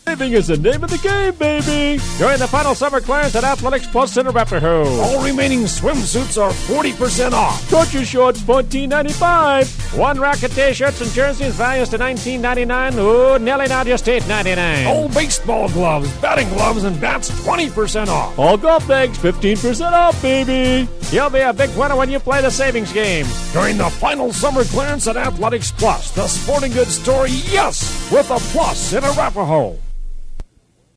Saving is the name of the game, baby. During the final summer clearance at Athletics Plus in Arapahoe. All remaining swimsuits are 40% off. Torture shorts, $14.95. One racket T-shirts and jerseys values to $19.99. Oh, nearly now just $8.99. All baseball gloves, batting gloves, and bats 20% off. All golf bags 15% off, baby. You'll be a big winner when you play the savings game. During the final summer clearance at Athletics Plus, the sporting goods store, yes, with a plus in Arapahoe.